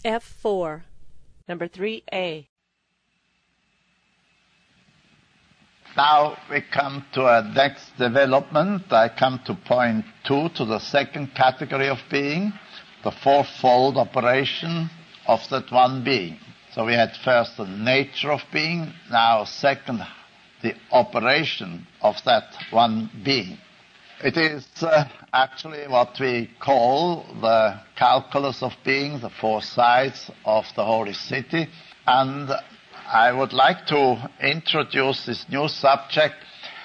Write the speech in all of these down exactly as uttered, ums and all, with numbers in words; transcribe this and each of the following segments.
F four. Number three A. Now we come to a next development. I come to point two, to the second category of being, the fourfold operation of that one being. So we had first the nature of being, now second, the operation of that one being. It is uh, actually what we call the calculus of being, the four sides of the Holy City. And I would like to introduce this new subject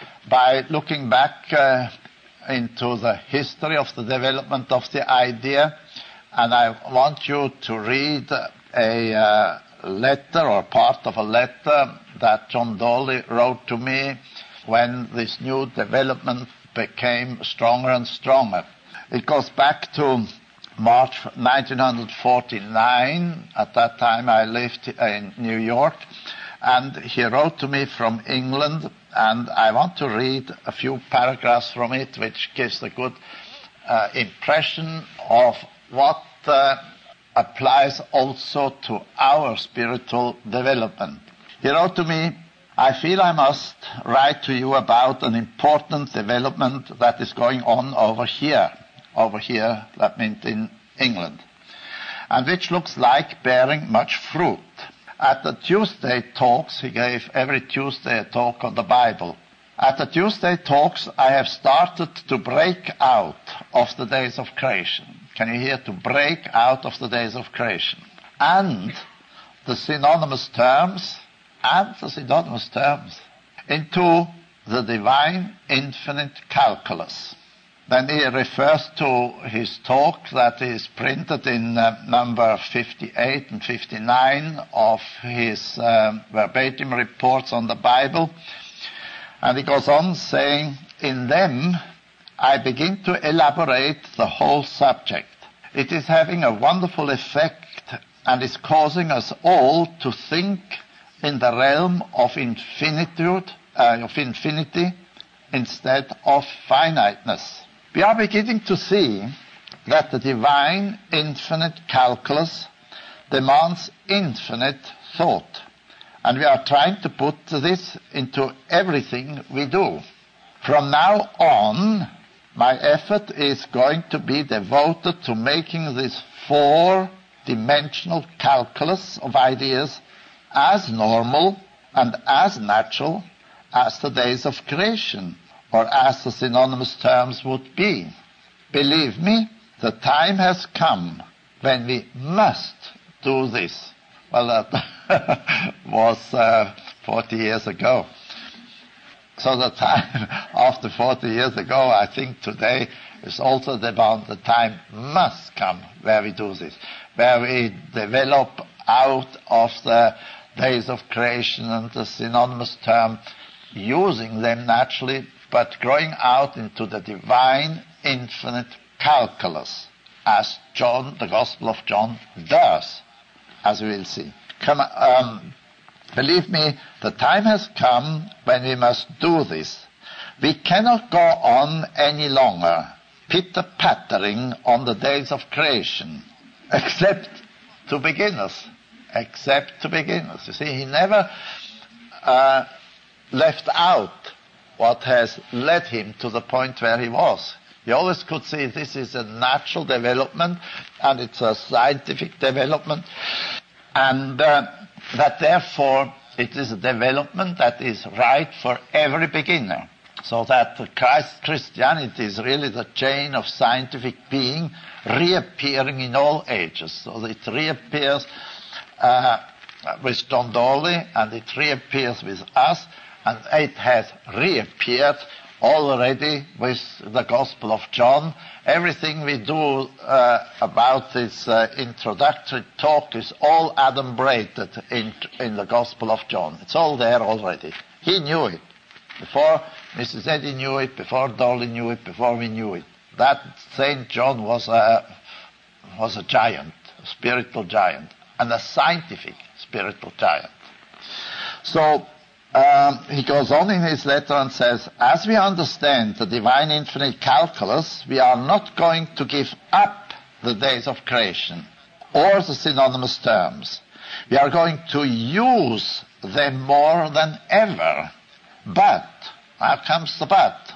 by looking back uh, into the history of the development of the idea. And I want you to read a uh, letter or part of a letter that John Dolly wrote to me when this new development became stronger and stronger. It goes back to March nineteen forty-nine. At that time I lived in New York, and he wrote to me from England, and I want to read a few paragraphs from it which gives a good uh, impression of what uh, applies also to our spiritual development. He wrote to me, "I feel I must write to you about an important development that is going on over here." Over here, that meant in England, and which looks like bearing much fruit. At the Tuesday talks, he gave every Tuesday a talk on the Bible. At the Tuesday talks, I have started to break out of the days of creation. Can you hear? To break out of the days of creation. And the synonymous terms, and the synonymous terms, into the divine infinite calculus. Then he refers to his talk that is printed in uh, number fifty-eight and fifty-nine of his um, verbatim reports on the Bible. And he goes on saying, "In them I begin to elaborate the whole subject. It is having a wonderful effect and is causing us all to think in the realm of infinitude, uh, of infinity instead of finiteness. We are beginning to see that the divine infinite calculus demands infinite thought, and we are trying to put this into everything we do. From now on, my effort is going to be devoted to making this four-dimensional calculus of ideas as normal and as natural as the days of creation, or as the synonymous terms would be. Believe me, the time has come when we must do this." Well, that was uh, forty years ago. So the time after forty years ago, I think today is also the bound. The time must come where we do this, where we develop out of the days of creation and the synonymous term, using them naturally, but growing out into the divine infinite calculus, as John, the Gospel of John, does, as we will see. Come, um, believe me, the time has come when we must do this. We cannot go on any longer pitter-pattering on the days of creation, except to beginners, except to beginners. You see, he never uh, left out what has led him to the point where he was. He always could see this is a natural development, and it's a scientific development, and uh, that therefore it is a development that is right for every beginner. So that Christ, Christianity is really the chain of scientific being reappearing in all ages. So it reappears uh, with John Dolly, and it reappears with us, and it has reappeared already with the Gospel of John. Everything we do uh, about this uh, introductory talk is all adumbrated in, in the Gospel of John. It's all there already. He knew it. Before Missus Eddy knew it, before Dolly knew it, before we knew it. That Saint John was a, was a giant, a spiritual giant, and a scientific spiritual giant. So, Um, he goes on in his letter and says, "As we understand the divine infinite calculus, we are not going to give up the days of creation. or the synonymous terms. We are going to use them more than ever. But, now comes the but,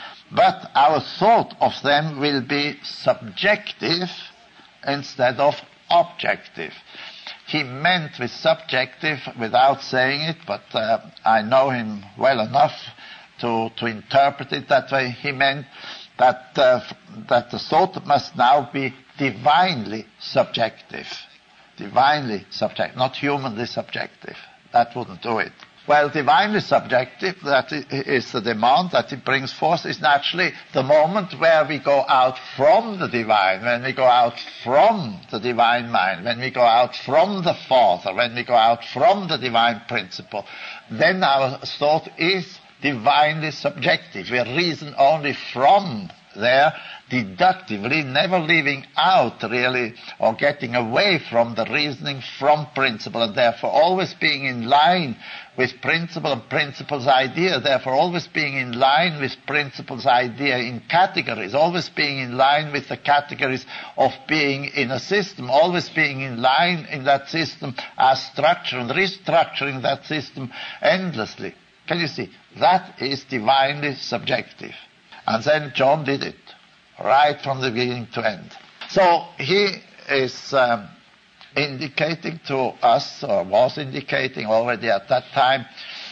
but our thought of them will be subjective instead of objective. He meant with subjective without saying it, but uh, I know him well enough to, to interpret it that way. He meant that, uh, that the thought must now be divinely subjective. Divinely subjective, not humanly subjective. That wouldn't do it. Well, divinely subjective, that is the demand that it brings forth, is naturally the moment where we go out from the divine, when we go out from the divine mind, when we go out from the Father, when we go out from the divine principle. Then our thought is divinely subjective. We reason only from there, deductively, never leaving out really or getting away from the reasoning from principle, and therefore always being in line with principle and principle's idea, therefore always being in line with principle's idea in categories, always being in line with the categories of being in a system, always being in line in that system as structure and restructuring that system endlessly. Can you see? That is divinely subjective. And then John did it, right from the beginning to end. So he is um, indicating to us, or was indicating already at that time,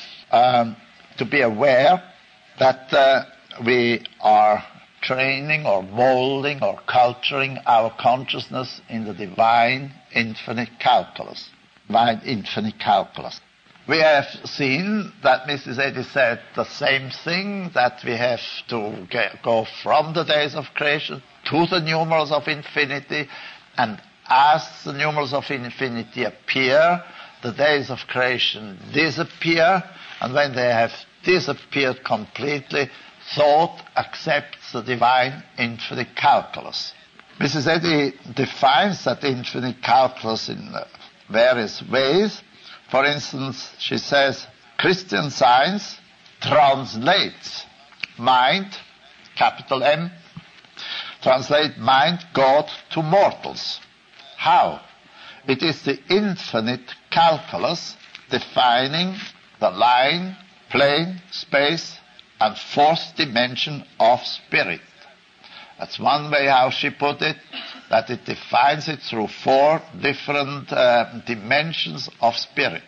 um, to be aware that uh, we are training or molding or culturing our consciousness in the divine infinite calculus. Divine infinite calculus. We have seen that Missus Eddy said the same thing, that we have to get, go from the days of creation to the numerals of infinity, and as the numerals of infinity appear, the days of creation disappear, and when they have disappeared completely, thought accepts the divine infinite calculus. Missus Eddy defines that infinite calculus in various ways. For instance, she says, Christian Science translates mind, capital M, translate mind, God, to mortals. How? It is the infinite calculus defining the line, plane, space, and fourth dimension of spirit. That's one way how she put it, that it defines it through four different uh, dimensions of spirit.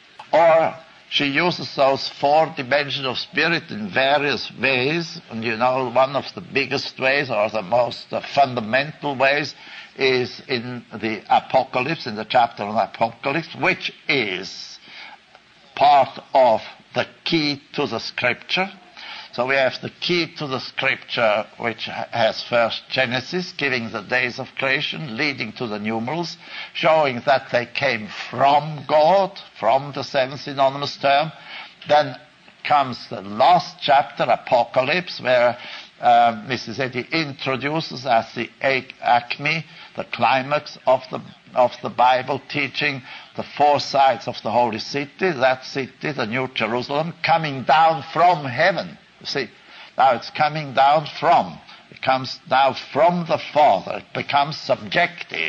Or she uses those four dimensions of spirit in various ways, and you know one of the biggest ways or the most uh, fundamental ways is in the Apocalypse, in the chapter on Apocalypse, which is part of the key to the scripture. So we have the key to the scripture, which has first Genesis, giving the days of creation, leading to the numerals, showing that they came from God, from the seventh synonymous term. Then comes the last chapter, Apocalypse, where uh, Missus Eddy introduces as the acme, the climax of the of the Bible, teaching the four sides of the holy city, that city, the New Jerusalem, coming down from heaven. You see, now it's coming down from. It comes now from the Father. It becomes subjective.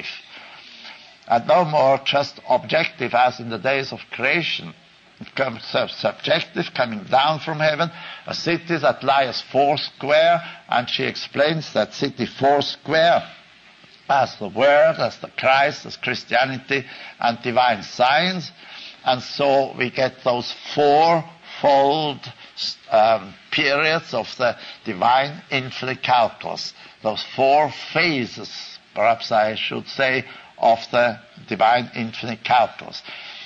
And no more just objective as in the days of creation. It becomes subjective, coming down from heaven. A city that lies four square, and she explains that city four square as the Word, as the Christ, as Christianity, and divine science. And so we get those four-fold Um, periods of the divine infinite calculus, those four phases, perhaps I should say, of the divine infinite calculus.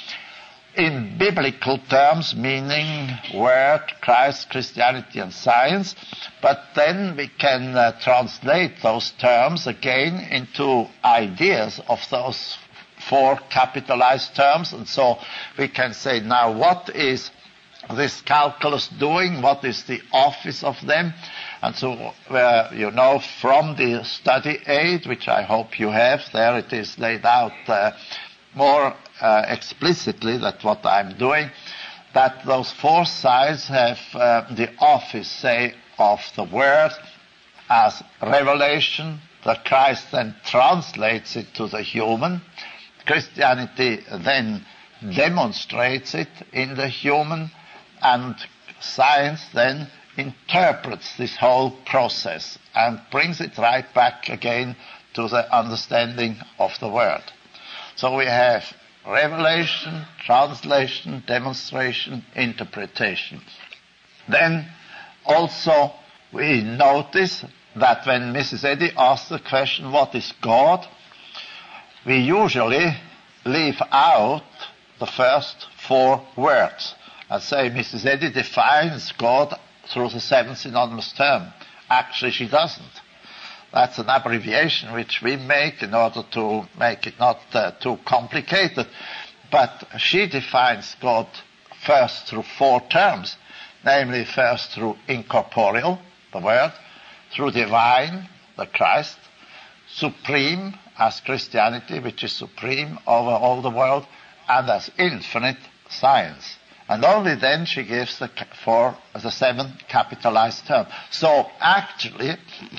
In biblical terms, meaning Word, Christ, Christianity, and science, but then we can uh, translate those terms again into ideas of those four capitalized terms, and so we can say, now what is this calculus doing? What is the office of them? And so, uh, you know, from the study aid, which I hope you have, there it is laid out uh, more uh, explicitly that what I'm doing, that those four sides have uh, the office, say, of the Word as revelation, The Christ then translates it to the human. Christianity then demonstrates it in the human, and science then interprets this whole process and brings it right back again to the understanding of the Word. So we have revelation, translation, demonstration, interpretation. Then also we notice that when Missus Eddy asks the question, what is God? We usually leave out the first four words and say Missus Eddy defines God through the seven synonymous term. Actually, she doesn't. That's an abbreviation which we make in order to make it not uh, too complicated. But she defines God first through four terms, namely first through incorporeal, the Word, through divine, the Christ, supreme as Christianity, which is supreme over all the world, and as infinite, science. And only then she gives the four, the seven capitalized term. So actually,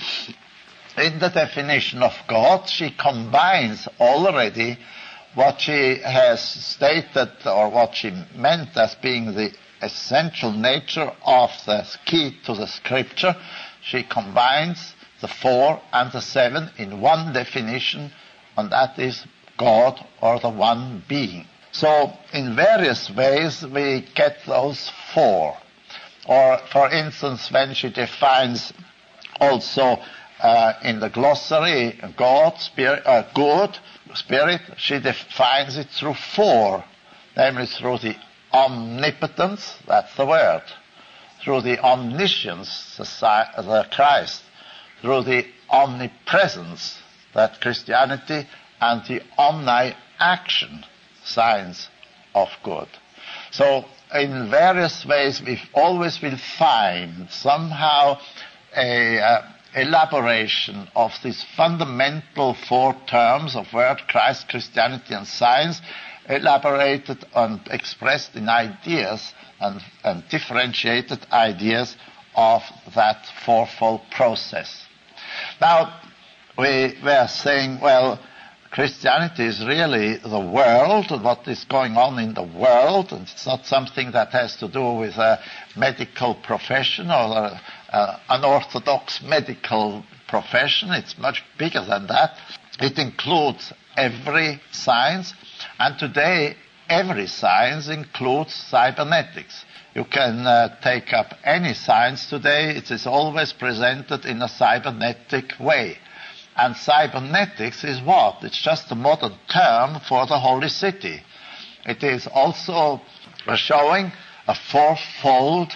in the definition of God, she combines already what she has stated or what she meant as being the essential nature of the key to the scripture. She combines the four and the seven in one definition, and that is God, or the one being. So in various ways we get those four. Or for instance, when she defines also uh, in the glossary God, spirit, uh, good, spirit, she defines it through four, namely through the omnipotence, that's the Word, through the omniscience, the, the Christ, through the omnipresence, that Christianity, and the omni-action, science of good. So in various ways we always will find somehow a uh, elaboration of these fundamental four terms of Word, Christ, Christianity, and science, elaborated and expressed in ideas and, and differentiated ideas of that fourfold process. Now, we were saying, well, Christianity is really the world, what is going on in the world, and it's not something that has to do with a medical profession or a, a unorthodox medical profession. It's much bigger than that. It includes every science, and today every science includes cybernetics. You can uh, take up any science today, it is always presented in a cybernetic way. And cybernetics is what? It's just a modern term for the Holy City. It is also showing a fourfold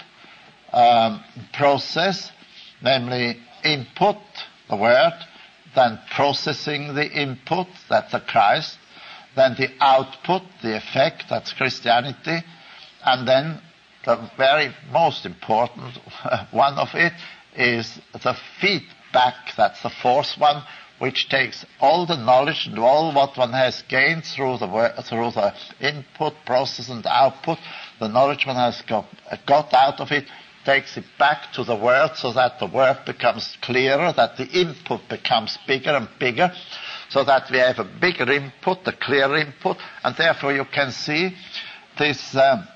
um, process, namely input, the Word, then processing the input, that's the Christ, then the output, the effect, that's Christianity, and then the very most important one of it is the feedback, that's the fourth one, which takes all the knowledge and all what one has gained through the through the input, process, and output, the knowledge one has got, got out of it, takes it back to the Word so that the Word becomes clearer, that the input becomes bigger and bigger, so that we have a bigger input, a clearer input, and therefore you can see this um,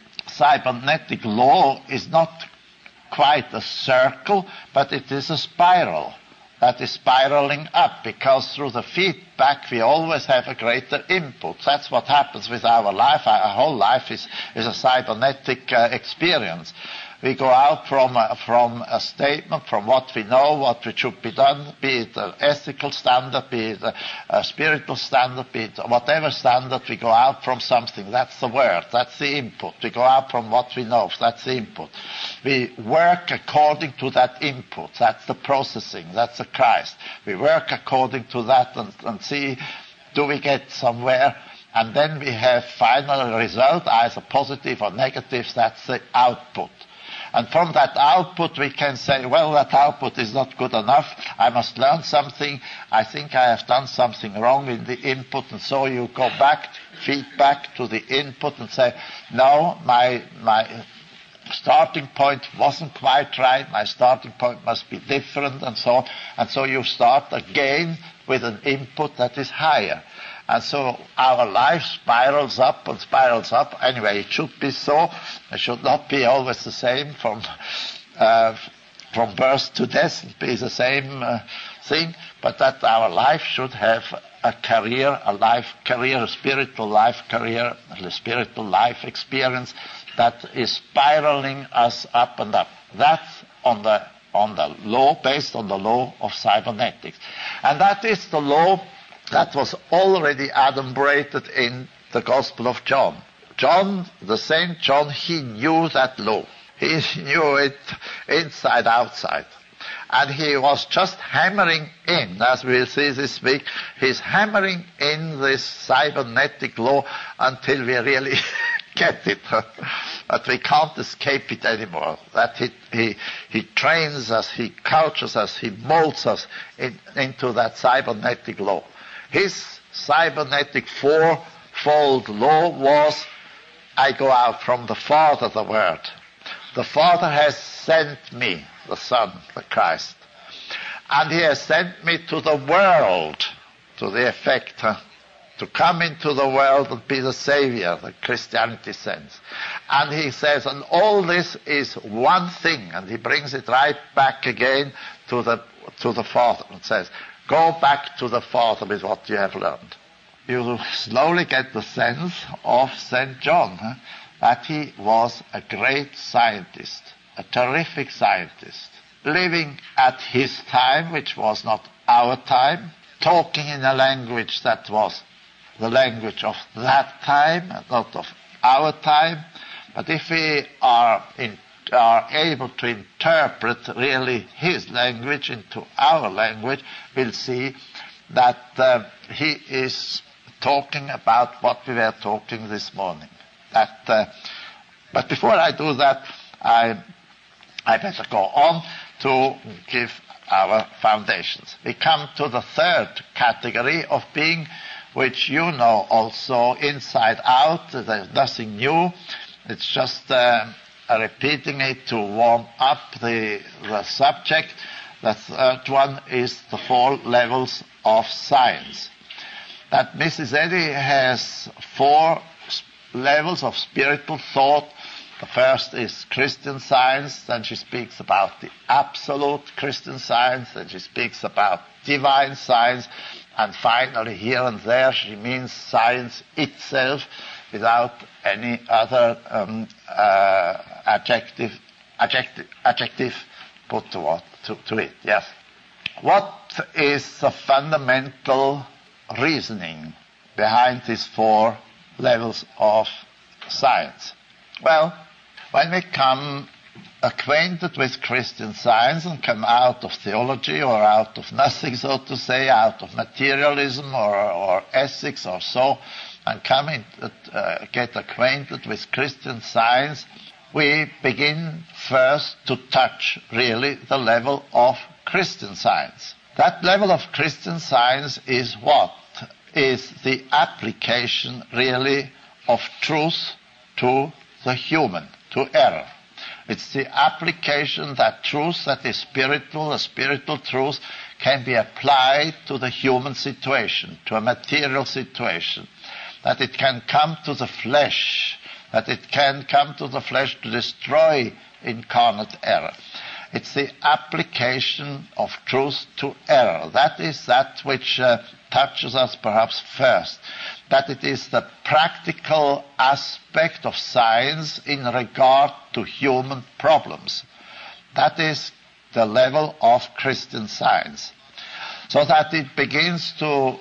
cybernetic law is not quite a circle, but it is a spiral that is spiraling up, because through the feedback we always have a greater input. That's what happens with our life. Our whole life is, is a cybernetic uh, experience. We go out from a, from a statement, from what we know, what should be done, be it an ethical standard, be it a, a spiritual standard, be it whatever standard, we go out from something. That's the Word, that's the input. We go out from what we know, that's the input. We work according to that input, that's the processing, that's the Christ. We work according to that and, and see, do we get somewhere? And then we have final result, either positive or negative, that's the output. And from that output we can say, well, that output is not good enough, I must learn something, I think I have done something wrong in the input, and so you go back, feedback to the input and say, no, my, my starting point wasn't quite right, my starting point must be different, and so on. And so you start again with an input that is higher. And so our life spirals up and spirals up. Anyway, it should be so. It should not be always the same from uh, from birth to death. It be the same uh, thing, but that our life should have a career, a life career, a spiritual life career, a spiritual life experience that is spiraling us up and up. That's on the on the law, based on the law of cybernetics. And that is the law that was already adumbrated in the Gospel of John. John, the Saint John, he knew that law. He knew it inside, outside. And he was just hammering in, as we'll see this week, he's hammering in this cybernetic law until we really get it. But we can't escape it anymore. That he, he, he trains us, he cultures us, he molds us in, into that cybernetic law. His cybernetic fourfold law was, I go out from the Father, the Word. The Father has sent me, the Son, the Christ. And he has sent me to the world, to the effect, huh? to come into the world and be the Savior, the Christianity sends. And he says, and all this is one thing, and he brings it right back again to the to the Father and says, go back to the Father with what you have learned. You slowly get the sense of Saint John, huh? that he was a great scientist, a terrific scientist, living at his time, which was not our time, talking in a language that was the language of that time, not of our time. But if we are in, are able to interpret really his language into our language, we'll see that uh, he is talking about what we were talking this morning. That, uh, but before I do that, I, I better go on to give our foundations. We come to the third category of being, which you know also inside out. There's nothing new. It's just uh, repeating it to warm up the, the subject. The third one is the four levels of science. That Missus Eddy has four levels of spiritual thought. The first is Christian Science, then she speaks about the absolute Christian Science, then she speaks about divine science, and finally here and there she means science itself without any other um, uh, adjective, adjective, adjective put to, what, to, to it. Yes. What is the fundamental reasoning behind these four levels of science? Well, when we come acquainted with Christian Science and come out of theology or out of nothing, so to say, out of materialism or, or ethics or so, and come in, uh, get acquainted with Christian Science, we begin first to touch really the level of Christian Science. That level of Christian Science is what? Is the application really of truth to the human, to error. It's the application that truth that is spiritual, a spiritual truth, can be applied to the human situation, to a material situation. That it can come to the flesh, that it can come to the flesh to destroy incarnate error. It's the application of truth to error. That is that which uh, touches us perhaps first. That it is the practical aspect of science in regard to human problems. That is the level of Christian Science. So that it begins to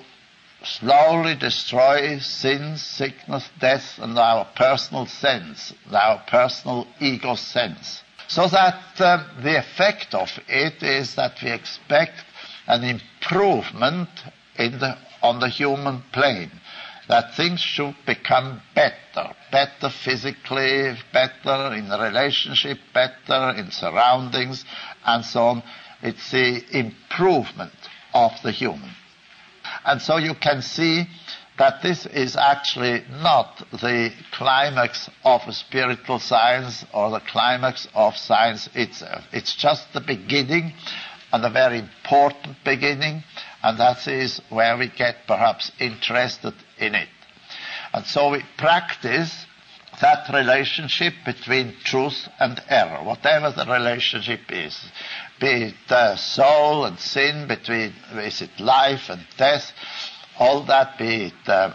slowly destroy sin, sickness, death, and our personal sense, our personal ego sense. So that uh, the effect of it is that we expect an improvement in the, on the human plane, that things should become better, better physically, better in the relationship, better in surroundings, and so on. It's the improvement of the human. And so you can see that this is actually not the climax of a spiritual science or the climax of science itself. It's just the beginning, and a very important beginning, and that is where we get perhaps interested in it. And so we practice that relationship between truth and error, whatever the relationship is, be it uh, soul and sin, between is it life and death, all that, be it uh,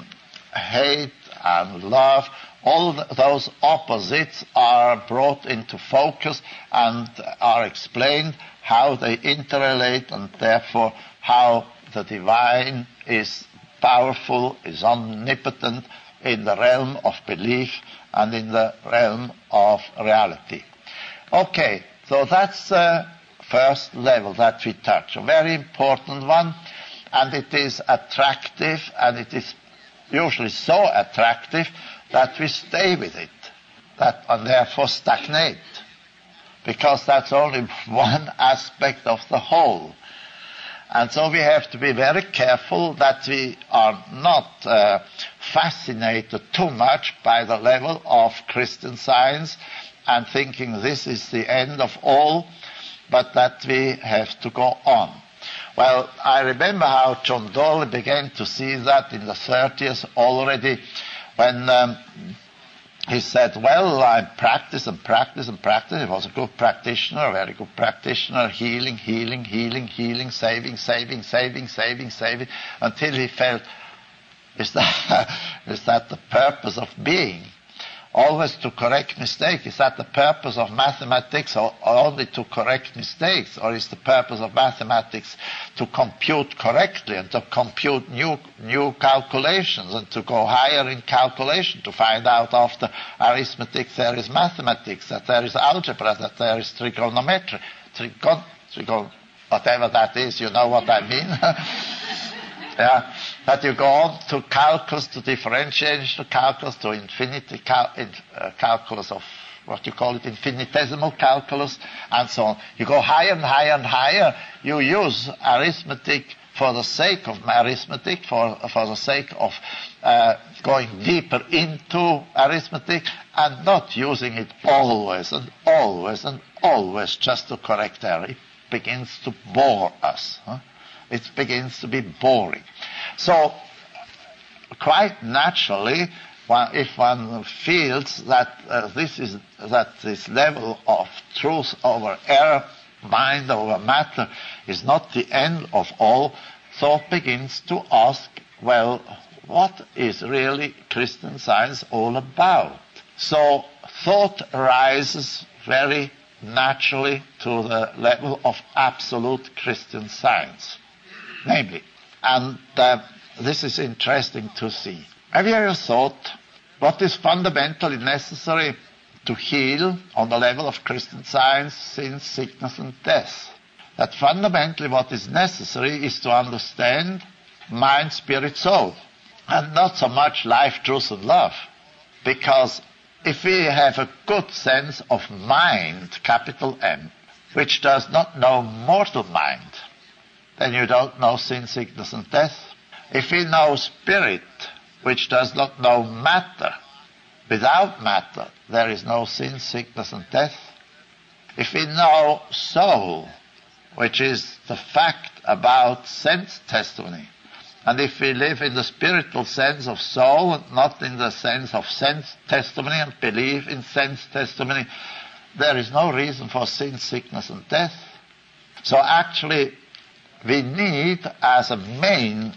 hate and love, all th- those opposites are brought into focus and are explained how they interrelate, and therefore how the divine is powerful, is omnipotent in the realm of belief and in the realm of reality. Okay, so that's the first level that we touch, a very important one, and it is attractive, and it is usually so attractive that we stay with it, that and therefore stagnate, because that's only one aspect of the whole. And so we have to be very careful that we are not uh, fascinated too much by the level of Christian Science and thinking this is the end of all, but that we have to go on. Well, I remember how John Dolly began to see that in the thirties already, when um, he said, well, I practice and practice and practice. He was a good practitioner, a very good practitioner, healing, healing, healing, healing, saving, saving, saving, saving, saving, until he felt, is that, is that the purpose of being? Always to correct mistakes. Is that the purpose of mathematics, or only to correct mistakes? Or is the purpose of mathematics to compute correctly and to compute new new calculations and to go higher in calculation, to find out after arithmetic there is mathematics, that there is algebra, that there is trigonometry, trigon, trigon, whatever that is, you know what I mean? Yeah, that you go on to calculus, to differentiation calculus, to infinity cal- in, uh, calculus of what you call it, infinitesimal calculus, and so on. You go higher and higher and higher. You use arithmetic for the sake of arithmetic, for for the sake of uh, going deeper into arithmetic, and not using it always and always and always just to correct error. It begins to bore us. Huh? It begins to be boring. So, quite naturally, one, if one feels that uh, this is that this level of truth over error, mind over matter, is not the end of all, thought begins to ask, well, what is really Christian Science all about? So, thought rises very naturally to the level of absolute Christian Science. Namely, and uh, this is interesting to see. Have you ever thought what is fundamentally necessary to heal on the level of Christian Science, sin, sickness, and death? That fundamentally what is necessary is to understand mind, spirit, soul, and not so much life, truth, and love. Because if we have a good sense of mind, capital M, which does not know mortal mind, then you don't know sin, sickness, and death. If we know spirit, which does not know matter, without matter, there is no sin, sickness, and death. If we know soul, which is the fact about sense testimony, and if we live in the spiritual sense of soul, and not in the sense of sense testimony, and believe in sense testimony, there is no reason for sin, sickness, and death. So actually, we need, as a main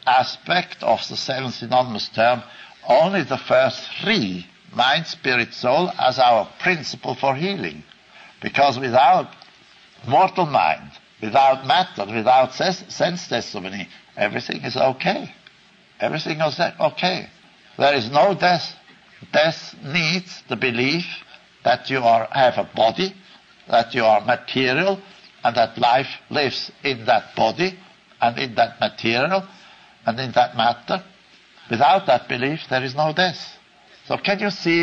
aspect of the seven synonymous term, only the first three, mind, spirit, soul, as our principle for healing. Because without mortal mind, without matter, without sense testimony, everything is okay. Everything is okay. There is no death. Death needs the belief that you are, have a body, that you are material, and that life lives in that body and in that material and in that matter. Without that belief, there is no death. So can you see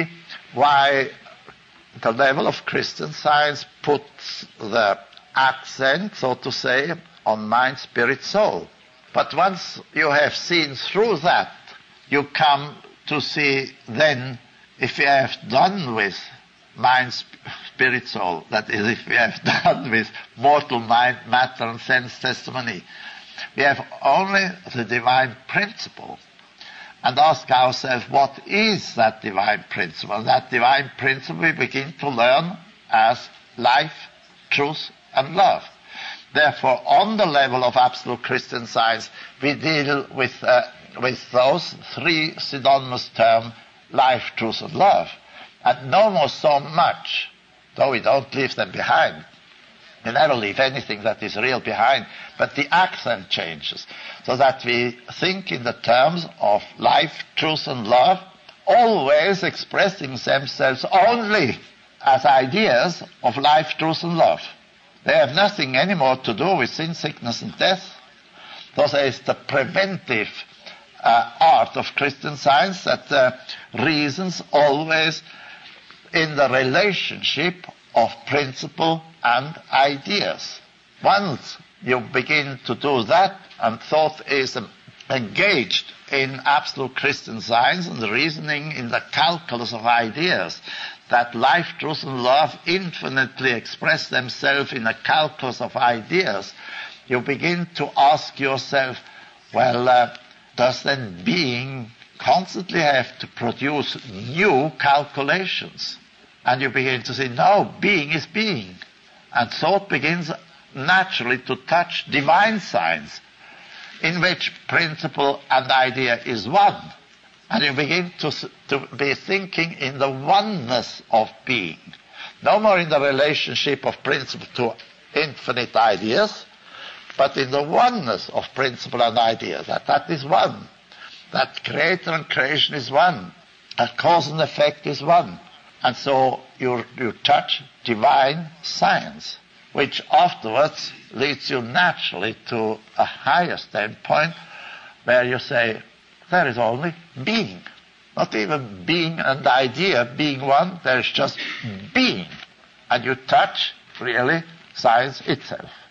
why the level of Christian Science puts the accent, so to say, on mind, spirit, soul? But once you have seen through that you come to see then, if we have done with mind, spirit, soul, that is, if we have done with mortal mind, matter, and sense testimony, we have only the divine principle, and ask ourselves, what is that divine principle? And that divine principle we begin to learn as life, truth, and love. Therefore, on the level of absolute Christian Science, we deal with uh, with those three synonymous terms, life, truth, and love. And no more so much, though we don't leave them behind. We never leave anything that is real behind, but the accent changes, so that we think in the terms of life, truth, and love, always expressing themselves only as ideas of life, truth, and love. They have nothing anymore to do with sin, sickness, and death. Thus there is the preventive uh, art of Christian Science that uh, reasons always in the relationship of principle and ideas. Once you begin to do that, and thought is um, engaged in absolute Christian Science and reasoning in the calculus of ideas, that life, truth, and love infinitely express themselves in a calculus of ideas, you begin to ask yourself, well, uh, does then being constantly have to produce new calculations? And you begin to say, no, being is being. And thought begins naturally to touch divine science, in which principle and idea is one. And you begin to, to be thinking in the oneness of being. No more in the relationship of principle to infinite ideas, but in the oneness of principle and idea, that that is one. That creator and creation is one. That cause and effect is one. And so you, you touch divine science, which afterwards leads you naturally to a higher standpoint where you say, there is only being. Not even being and idea being one, there is just being. And you touch, really, science itself.